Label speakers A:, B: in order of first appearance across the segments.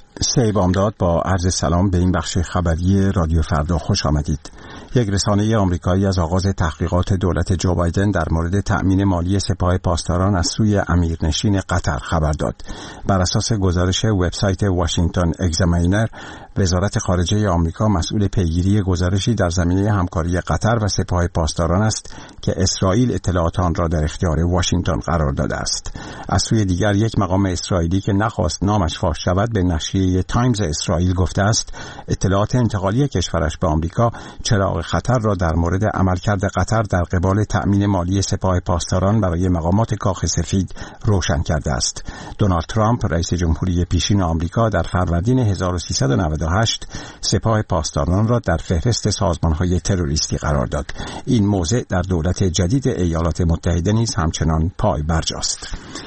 A: سه بامداد با عرض سلام به این بخش خبری رادیو فردا خوش آمدید. یک رسانه آمریکایی از آغاز تحقیقات دولت جو بایدن در مورد تأمین مالی سپاه پاسداران از سوی امیرنشین قطر خبر داد. بر اساس گزارش وبسایت واشنگتن اگزامینر، وزارت خارجه آمریکا مسئول پیگیری گزارشی در زمینه همکاری قطر و سپاه پاسداران است که اسرائیل اطلاعات آن را در اختیار واشنگتن قرار داده است. از سوی دیگر یک مقام اسرائیلی که نخواست نامش فاش شود به نشریه تایمز اسرائیل گفته است اطلاعات انتقالی کشورش به آمریکا چراغ خطر را در مورد عملکرد قطر در قبال تأمین مالی سپاه پاسداران برای مقامات کاخ سفید روشن کرده است. دونالد ترامپ رئیس جمهوری پیشین آمریکا در فروردین 1398 سپاه پاسداران را در فهرست سازمان‌های تروریستی قرار داد. این موضع در دولت جدید ایالات متحده نیز همچنان پای برجاست.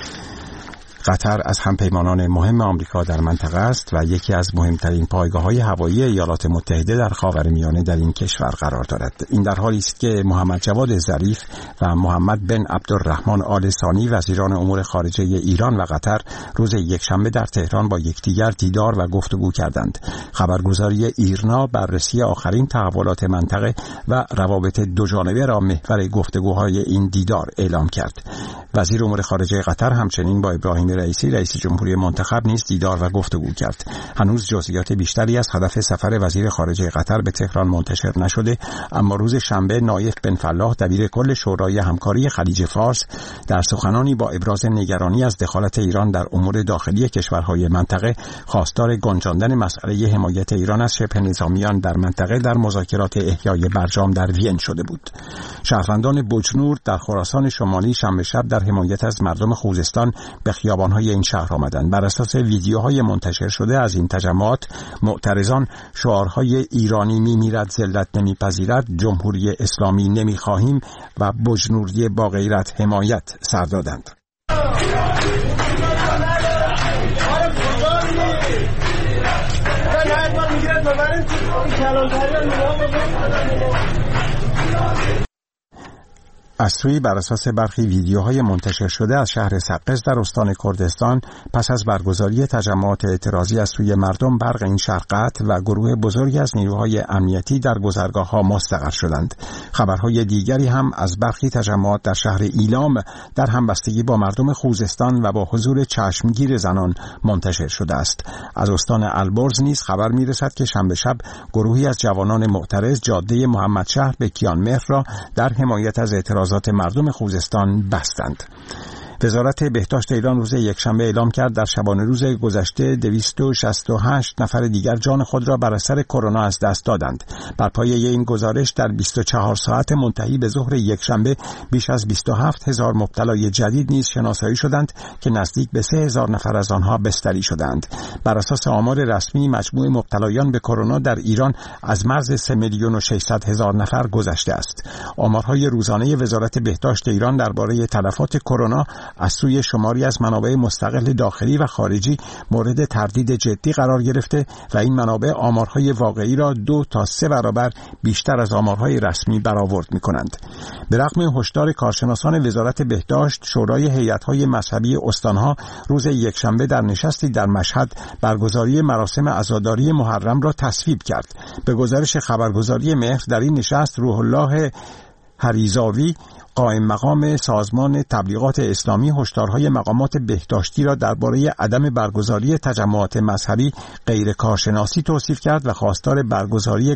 A: قطر از همپیمانان مهم آمریکا در منطقه است و یکی از مهمترین پایگاه‌های هوایی ایالات متحده در خاورمیانه در این کشور قرار دارد. این در حالی است که محمد جواد ظریف و محمد بن عبدالرحمن آل ثانی وزیران امور خارجه ایران و قطر روز یکشنبه در تهران با یکدیگر دیدار و گفتگو کردند. خبرگزاری ایرنا بررسی آخرین تحولات منطقه و روابط دوجانبه را محور گفتگوهای این دیدار اعلام کرد. وزیر امور خارجه قطر همچنین با ابراهیم رئیسی رئیس جمهوری منتخب نیز دیدار و گفتگو کرد. هنوز جزئیات بیشتری از هدف سفر وزیر خارجه قطر به تهران منتشر نشده، اما روز شنبه نایف بن فلاح دبیر کل شورای همکاری خلیج فارس در سخنانی با ابراز نگرانی از دخالت ایران در امور داخلی کشورهای منطقه خواستار گنجاندن مسئله حمایت ایران از شبه نظامیان در منطقه در مذاکرات احیای برجام در وین شده بود. شهروندان بجنور در خراسان شمالی شنبه شب در حمایت از مردم خوزستان به خیابان‌های این شهر آمدند. بر اساس ویدیوهای منتشر شده از این تجمعات، معترضان شعارهای ایرانی میمیرد ذلت نمیپذیرد، جمهوری اسلامی نمیخواهیم و بجنوری با غیرت حمایت سر دادند. از سوی بر اساس برخی ویدیوهای منتشر شده از شهر سقز در استان کردستان پس از برگزاری تجمعات اعتراضی از سوی مردم برق این شهر قطع و گروه بزرگی از نیروهای امنیتی در گذرگاه‌ها مستقر شدند. خبرهای دیگری هم از برخی تجمعات در شهر ایلام در همبستگی با مردم خوزستان و با حضور چشمگیر زنان منتشر شده است. از استان البرز نیز خبر می‌رسد که شنبه شب گروهی از جوانان معترض جاده محمدشهر به کیانمهر را در حمایت از اعتراضات مردم خوزستان بستند. وزارت بهداشت ایران روز یکشنبه اعلام کرد در شبانه روز گذشته 268 نفر دیگر جان خود را بر اثر کرونا از دست دادند. بر پایه این گزارش در 24 ساعت منتهی به ظهر یکشنبه بیش از 27,000 مبتلای جدید نیز شناسایی شدند که نزدیک به 3,000 نفر از آنها بستری شدند. بر اساس آمار رسمی مجموع مبتلایان به کرونا در ایران از مرز 3,600,000 نفر گذشته است. آمارهای روزانه وزارت بهداشت ایران درباره تلفات کرونا از سوی شماری از منابع مستقل داخلی و خارجی مورد تردید جدی قرار گرفته و این منابع آمارهای واقعی را 2 تا 3 برابر بیشتر از آمارهای رسمی برآورد می‌کنند. به رغم هشدار کارشناسان وزارت بهداشت، شورای هیئت‌های مذهبی استان‌ها روز یکشنبه در نشستی در مشهد برگزاری مراسم عزاداری محرم را تصویب کرد. به گزارش خبرگزاری مهر در این نشست روح الله هریزاوی قائم مقام سازمان تبلیغات اسلامی هشدارهای مقامات بهداشتی را درباره عدم برگزاری تجمعات مذهبی غیر کارشناسی توصیف کرد و خواستار برگزاری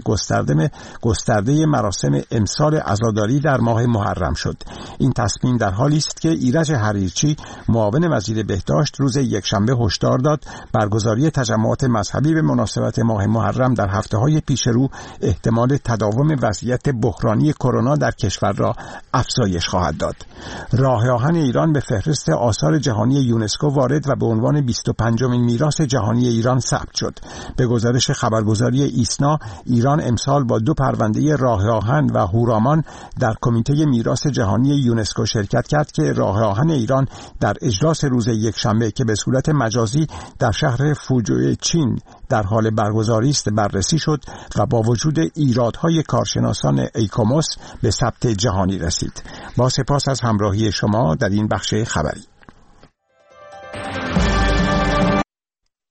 A: گسترده مراسم امسال عزاداری در ماه محرم شد. این تصمیم در حالی است که ایرج حریرچی معاون وزیر بهداشت روز یکشنبه هشدار داد برگزاری تجمعات مذهبی به مناسبت ماه محرم در هفته‌های پیش رو احتمال تداوم وضعیت بحرانی کرونا در کشور را افزایش خواهد داد. راه آهن ایران به فهرست آثار جهانی یونسکو وارد و به عنوان 25مین میراث جهانی ایران ثبت شد. به گزارش خبرگزاری ایسنا، ایران امسال با 2 پرونده راه آهن و هورامان در کمیته میراث جهانی یونسکو شرکت کرد که راه آهن ایران در اجلاس روز یکشنبه که به صورت مجازی در شهر فوجوی چین در حال برگزاری است بررسی شد و با وجود ایرادهای کارشناسان ایکوموس به ثبت جهانی رسید. با سپاس از همراهی شما در این بخش خبری.